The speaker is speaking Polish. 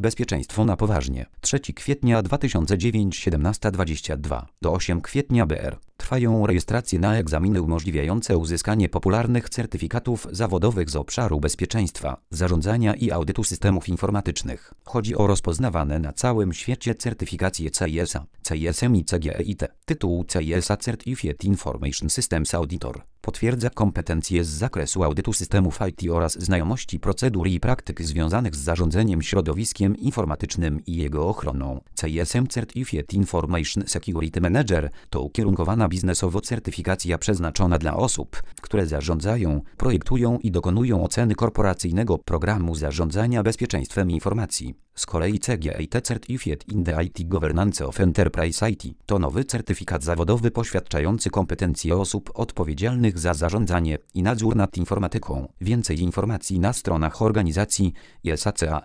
Bezpieczeństwo na poważnie. 3 kwietnia 2009 17:22 do 8 kwietnia BR. Trwają rejestracje na egzaminy umożliwiające uzyskanie popularnych certyfikatów zawodowych z obszaru bezpieczeństwa, zarządzania i audytu systemów informatycznych. Chodzi o rozpoznawane na całym świecie certyfikacje CISA, CISM i CGEIT. Tytuł CISA Certified Information Systems Auditor potwierdza kompetencje z zakresu audytu systemów IT oraz znajomości procedur i praktyk związanych z zarządzaniem środowiskiem informatycznym i jego ochroną. CISM Certified Information Security Manager to ukierunkowana biznesowo certyfikacja przeznaczona dla osób, które zarządzają, projektują i dokonują oceny korporacyjnego programu zarządzania bezpieczeństwem informacji. Z kolei CGEIT Certified in the IT Governance of Enterprise IT to nowy certyfikat zawodowy poświadczający kompetencje osób odpowiedzialnych za zarządzanie i nadzór nad informatyką. Więcej informacji na stronach organizacji ISACA